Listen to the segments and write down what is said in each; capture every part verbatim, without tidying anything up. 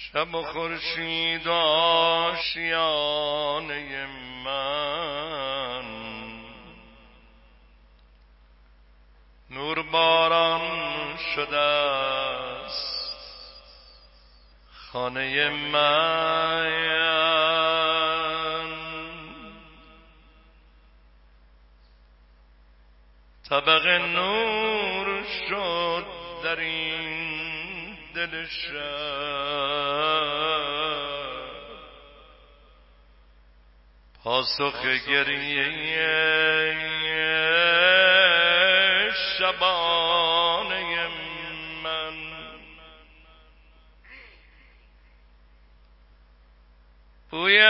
شب و خورشید آشیانه من، نور باران شده است خانه من. طبق نور شد در این دل شب، پاسخ گریه شبانه من. بوی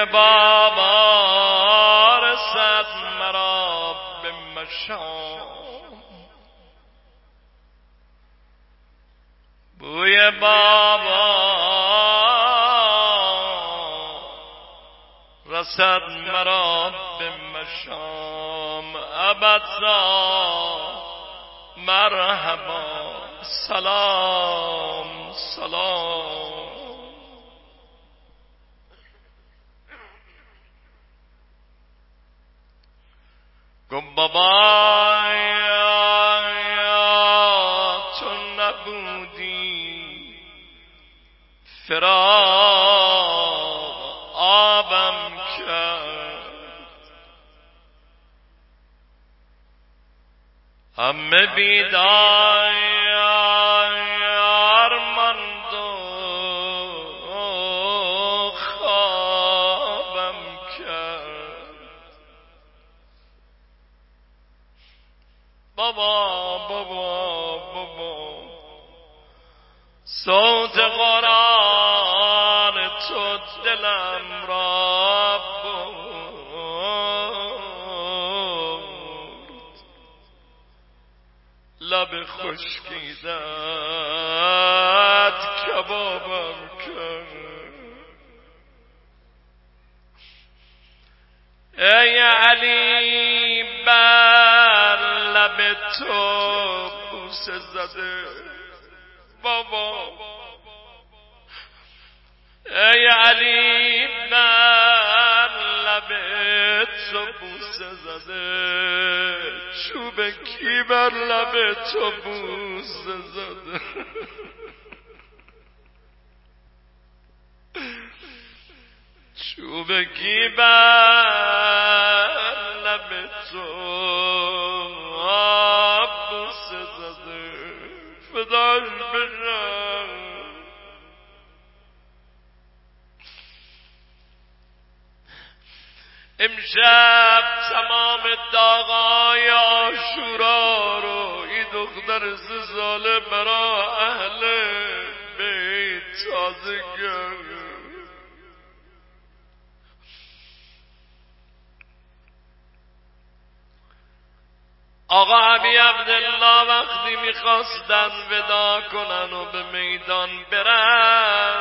بابا رسد مرا به مشام، بوی بابا رسد مرا به مشام. ابدا مرحبا سلام سلام. گم بابا تو نبودی فراق آبم کرد، همه بیدار ماند و خوابم کرد. بابا بابا بابا صوت قرآن تو دلم را برد، لب خشکیدت کبابم کرد. ای علی بر لب تو بوسه زده بابا، ای علی بر لب تو بوسه زده، چوب کی بر لب تو بوسه زده؟ چوب کی بر لب تو بوسه زده؟ فداش بشم. امشب تمام داغای عاشورا رو این دختر سه ساله برا اهل بیت تازه کرد. آقا ابی عبدالله وقتی میخواستن ودا کنن و به میدان برن،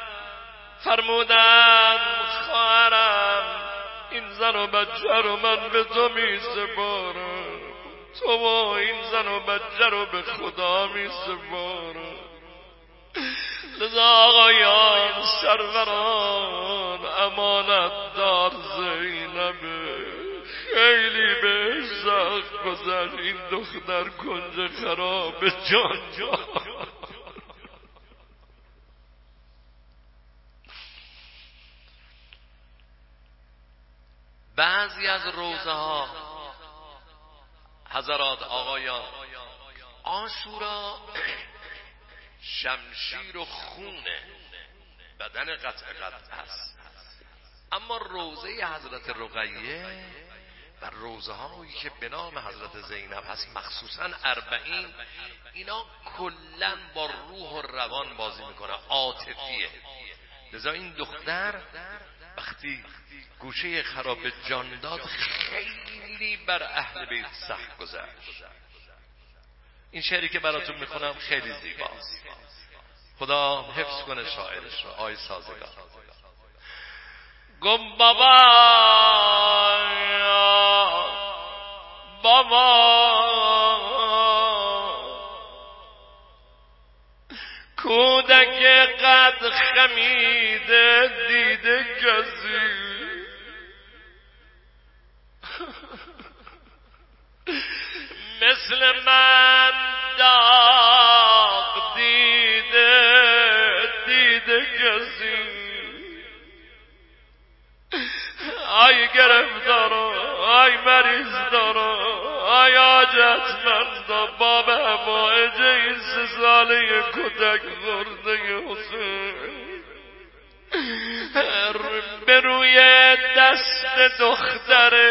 فرمودن خواهرم این زن و بچه رو من به تو می سپارم، تو و این زن و بچه رو به خدا می سپارم. لذا آقایان سروران امانت دار زینبه خیلی به سخت گذشت، این دختر کنج خراب جان جان. بعضی از روزه ها حضرات آقایان عاشورا شمشیر و خونه بدن قطع قطع است، اما روزه حضرت رقیه و روزه هایی که به نام حضرت زینب هست مخصوصا اربعین، اینا کلن با روح و روان بازی میکنه، عاطفیه. لذا این دختر وقتی گوشه خراب جان داد خیلی بر اهل بیت سخت گذشت. این شعری که براتون میخونم خیلی زیباست، خدا حفظ کنه شاعرش رو. آی سازگار گم بابا بابا کودک قد خمیده دیده کسی مثل من داغ دیده دیده کسی آی گرفتارا آی مریض دارا آی حاجتمندا باب حوائج این سه ساله کودک خورده حسین به روی دست دختر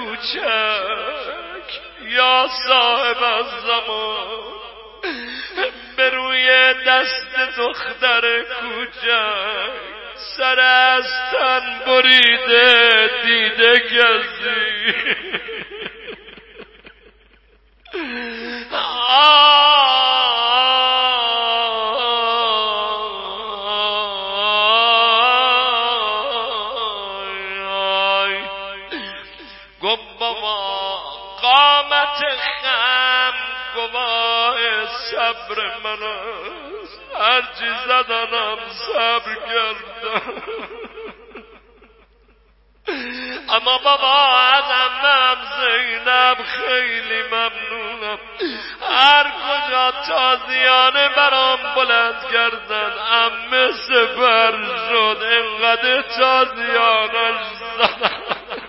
کوچک یا صاحب الزمان به روی دست دختر کوچک سر از تن بریده دیده کسی گفت بابا قامت خم گواه صبر من است هرچی زدنم صبر کردم اما بابا از عمم زینب خیلی ممنونم هر کجا تازیانه برام بلند کردن عمه سپر شد اینقدر تازیانش زدن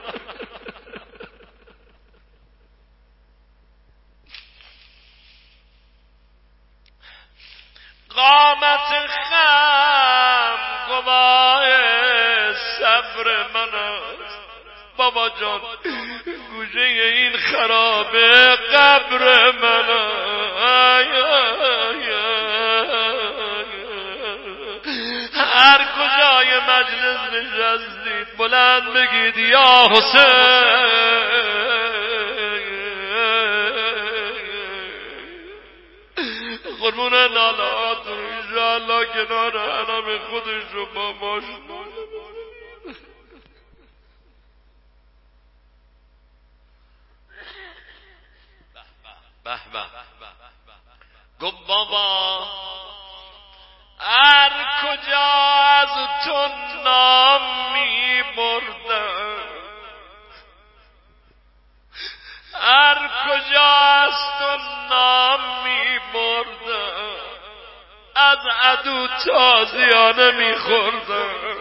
قامت خم گواه صبر من است بابا جان گوشه این خرابه قبر من هر کجای مجلس نشستید بلند بگید یا حسین قربون نالاتون انشاءالله کنار حرم خودش رو با ماش به به گفت بابا هر کجا از تو نام می بردم هر کجا از تو نام می بردم از عدو تازیانه می خوردم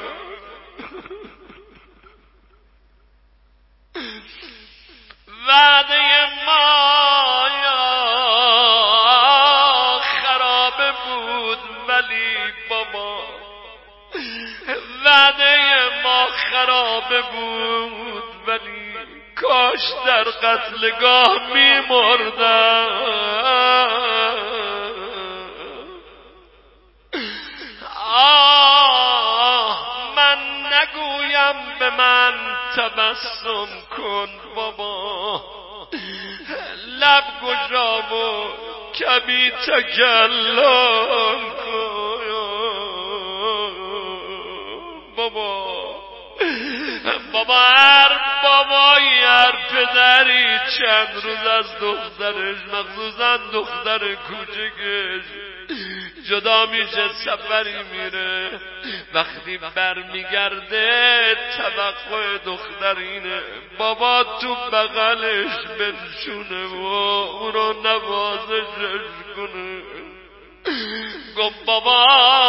وعده ما یا خرابه بود ولی بابا وعده ما خرابه بود ولی کاش در قتلگاه می مردم آه من نگویم به من تبسم کن بابا لب گشا و کمی تکلم کن بابا بابا هر بابایی هر پدری چند روز از دخترش مخصوصا دختر کوچکش جدا میشه سفری میره وقتی برمیگرده توقع دختر اینه بابا تو بغلش بنشونه و او رو نوازشش کنه گفت بابا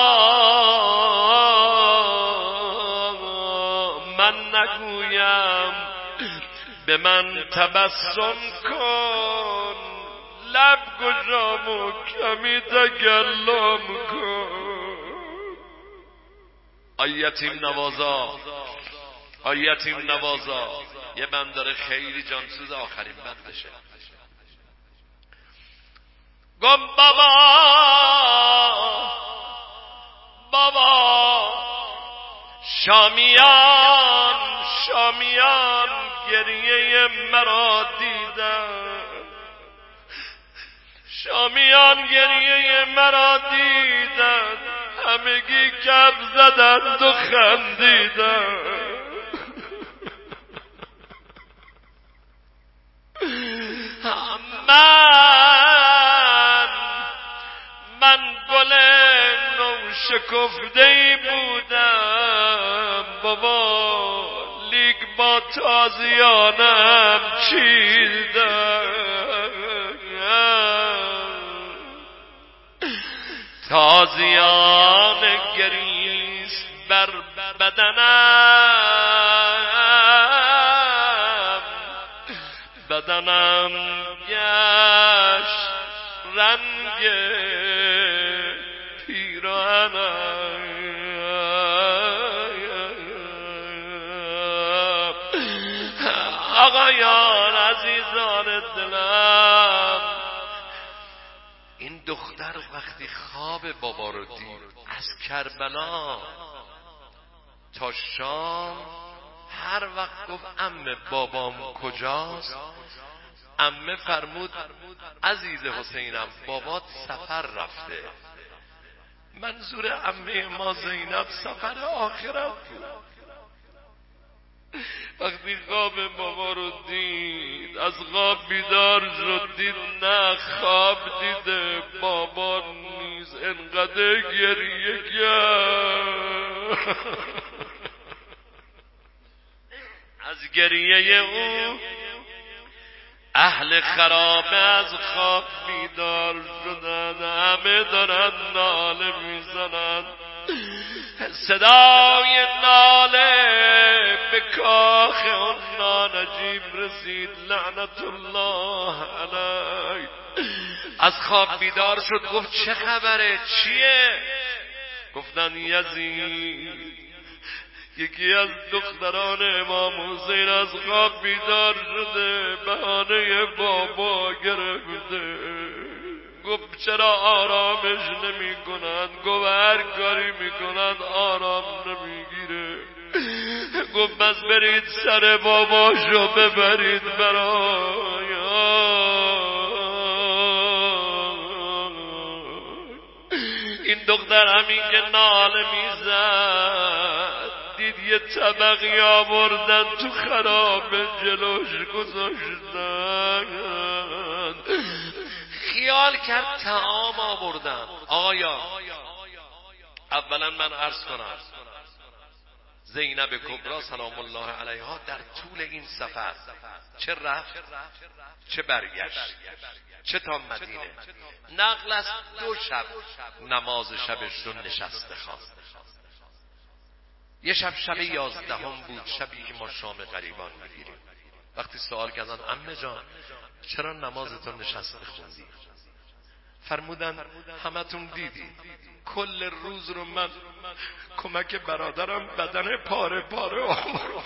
من نگویم به من تبسم کن لب گشام و کمی تکلم کن آی یتیم نوازا آی یتیم نوازا یه بند داره خیلی جانسوز آخرین بندشه گم بابا بابا شامیان شامیان گریه مرا دیدن شامیان گریه مرا دیدن همگی کف زدند و خندیدن من من گل شکفته ای بودم بابا، لیک با تازیانم چیدم. تازیان گریست بر بدنم، بدنم گشت رنگ پیراهنم. آقایان عزیزان دلم، این دختر وقتی خواب بابا رو دید از کربلا تا شام هر وقت گفت عمه بابام کجاست، عمه فرمود عزیز حسینم بابات سفر رفته. منظور عمه ما زینب سفر آخرت بود. وقتی خواب بابا رو دید از خواب بیدار شد، دید نه خواب دیده، بابا نیز انقدر گریه کرد. از گریه او اهل خرابه از خواب بیدار شدن، همه دارن ناله میزنن. صدای ناله به کاخ اون نانجیب رسید، لعنت الله علیه. از خواب بیدار شد، گفت چه خبره، چیه؟ گفتن یزید یکی از دختران امام حسین از خواب بیدار شده، بهانه بابا گرفته. گفت چرا آرامش نمی کنند؟ گفت هر کاری می کنند آرام نمیگیره. گفت بس برید سر باباشو ببرید برای. این دختر همین که ناله میزد، دید یه طبقی آوردن تو خراب جلوش گذاشتن. خیال کرد طعام آوردن. آقایا اولا من عرض کنم زینب کبرا سلام الله علیها در طول این سفر چه رفت چه برگشت چه تا مدینه، نقل است دو شب نماز شبش رو نشسته خواست. یه شب شب یازدهم بود، شبی که ما شام غریبان میگیریم. وقتی سوال کردن عمه جان چرا نمازتون نشسته خوندی؟ فرمودن همتون دیدی کل روز رو من کمک برادرم بدن پاره پاره آورد.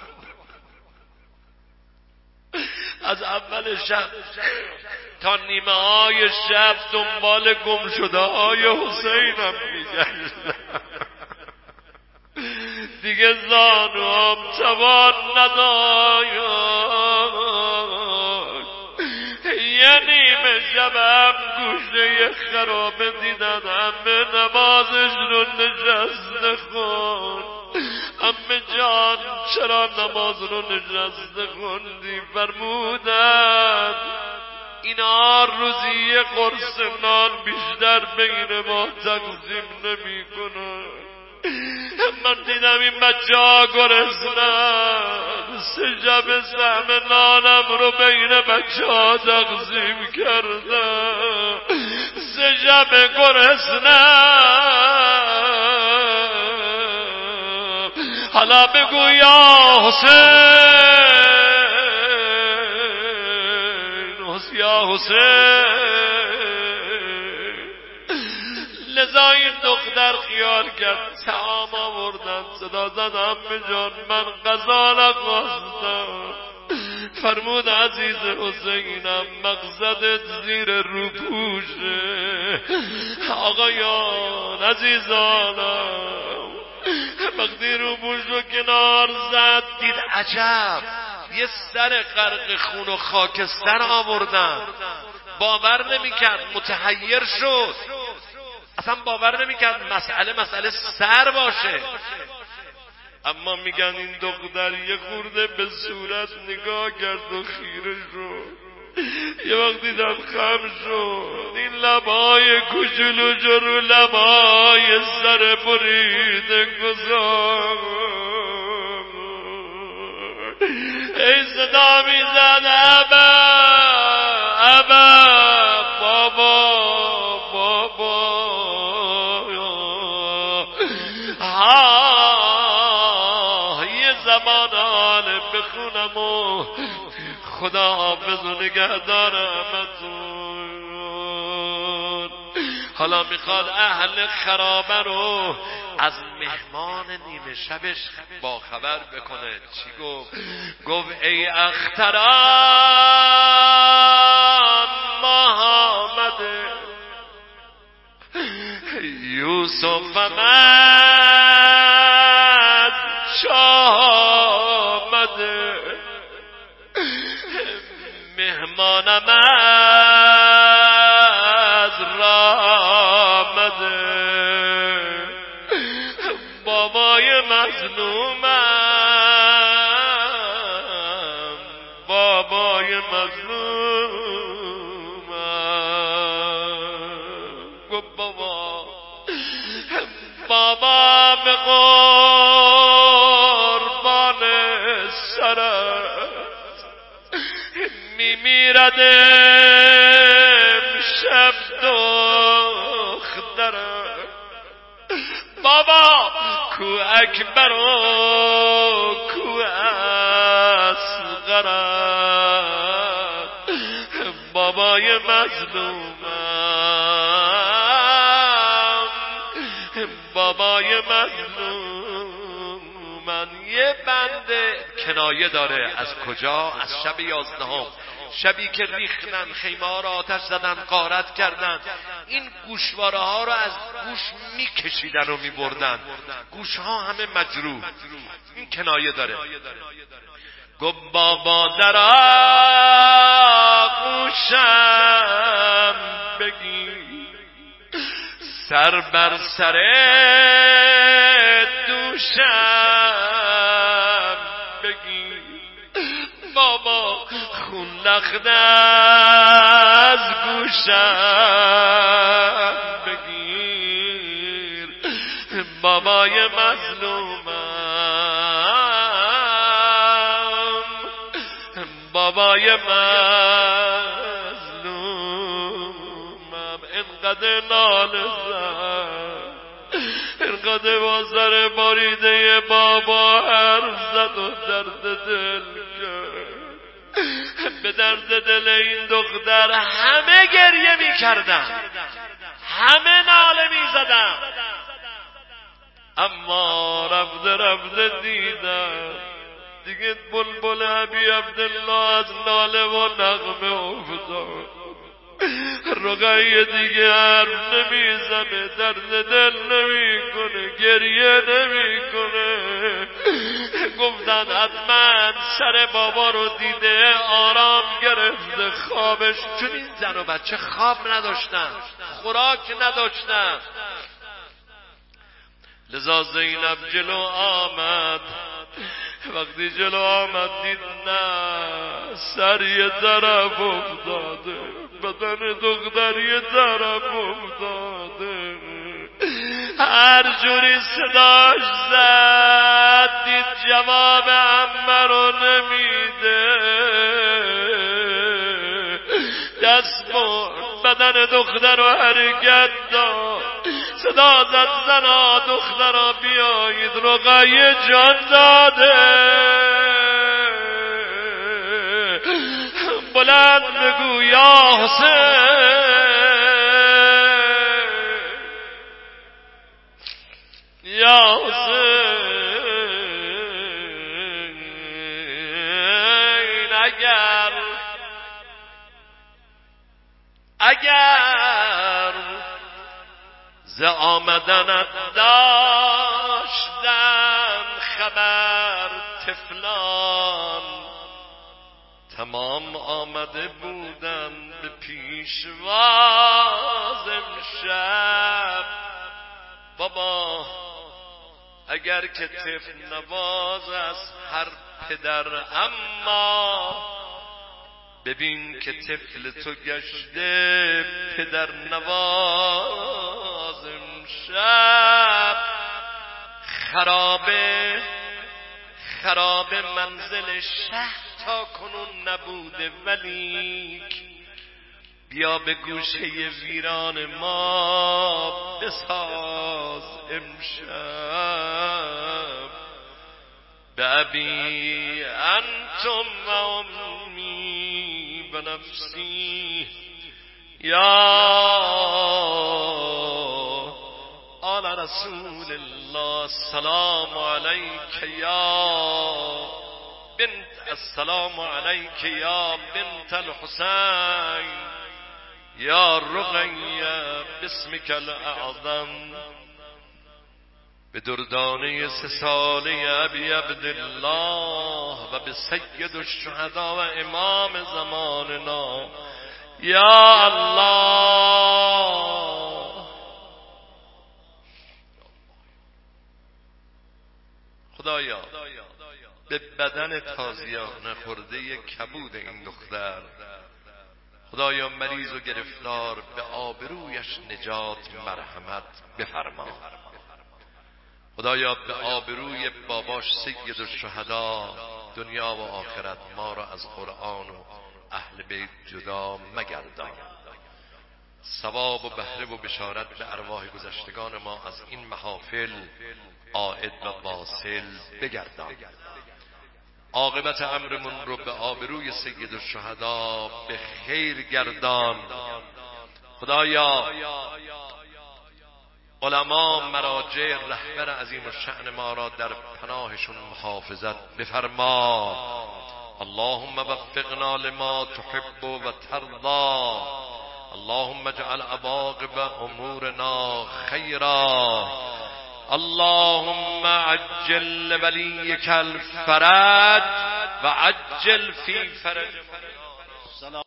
از اول شب تا نیمه های شب دنبال گم شده های حسینم میگشتم. دیگه زانوام توان نداشت. یه نیمه شبم گوشه خرابه دیدن همه نمازش رو نشسته خون. امه جان چرا نماز رو نشسته خوندی؟ فرمودن اینا روزی یه قرص نان بیشتر بین ما تقسیم نمی کنن. من دیدم این بچه ها گرسنن، سه شب سهم نانم رو بین بچه ها تقسیم کردم. سه شب گرسنم، حالا بگو یا حسین، یا حسین. لذا این دختر خیال کرد طعام آوردن، صدا زد عمه جان من غذا نخواستم. فرمود عزیز حسینم مقصدت زیر روپوشه. آقایان عزیزانم وقتی روپوش رو کنار زد دید عجب یه سر غرق خون و خاکستر آوردن. باور نمیکرد، متحیر شد، اصلا باور نمیکرد مسئله مسئله سر باشه. اما میگن این دختر یه خورده به صورت نگاه کرد و خیره شد. یه وقت دیدم خم شد. این لبای کوچولو جرو لبای سر بریده گذار ای صدا میزد ابا ابا بابا بابا ها یه زبانان بخونم و خدا حافظ و نگهدارمتون. حالا میخواد اهل خرابه رو از مهمان نیمه شبش با خبر بکنه. چی گفت؟ گفت ای اختران ماه آمده یوسف آمد شاه آمده مهمانم از راه آمده بابای مظلومم بابای مظلومم گفت بابا بابا به قربان سرت میمیرد امشب دخترم بابا کو اکبر و کو اصغرت بابای مظلومم بابای مظلوم. من یه بنده کنایه داره از کجا؟ از شب یازدهم، شبی که ریختن خیمه ها را آتش زدن غارت کردن، این گوشواره ها را از گوش میکشیدن و میبردن، گوش ها همه مجروح. این کنایه داره. گفت بابا در آغوشم بگی سر بر سر دوشم بگی بابا خون لخته از گوشم بگیر بابای مظلومم بابای مظلومم. انقدر ناله زد انقدر با سر باریده بابا حرف زد و درد دل کرد. به درد دل این دختر همه گریه می کردن، همه ناله می زدن، اما رفته رفته دیدن دیگه بلبل ابی عبدالله از ناله و نغمه افتاد. رقیه دیگه حرف نمیزنه، درد دل نمیکنه، گریه نمیکنه. گفتن حتما سر بابا رو دیده آرام گرفته خوابش، چون این زن و بچه خواب نداشتن، خوراک نداشتن. لذا زینب جلو آمد، وقتی جلو آمد دید نه سر یه طرف افتاده، بدن دختر یه طرف افتاده. هر جوری صداش زد دید جواب عمه رو نمیده، دست برد بدن دختر رو حرکت داد، صدا زد زنا دخترا بیایید رقیه جان داده. بلند بگو یا حسین یا حسین اگر اگر ز آمدنت داشتن خبر طفلان، تمام آمده بودن به پیشواز امشب. بابا اگر که طفل نواز از هر پدر، اما ببین که طفل تو گشته پدر نواز امشب، خرابه خرابه منزل شهر تا کنون نبوده، ولیک بیا به گوشه ویران ما بساز امشب. به ابی انتم و امی و نفسی یا آل رسول الله، السلام علیک یا بنت السلام علیک یا بنت الحسین یا رقیه باسمک الاعظم. به دردانه سه ساله ابی عبدالله و به سید الشهدا و امام زماننا یا الله. خدایا به بدن تازیانه خورده کبود این دختر، خدایا مریض و گرفتار، به آبرویش نجات مرحمت بفرما. خدایا به آبروی باباش سید الشهدا دنیا و آخرت ما را از قرآن و اهل بیت جدا مگردان. ثواب و بهره و بشارت به ارواح گذشتگان ما از این محافل عائد و واصل بگردان. عاقبت امرمون رو به آبروی سید الشهدا به خیر گردان. خدایا علما، مراجع، رهبر عظیم الشأن ما را در پناهشون محافظت بفرما. اللهم وفقنا لما تحب و ترضى، اللهم اجعل عواقب امورنا خیرا، اللهم عجل لولیک الفرج و عجل فی فرج.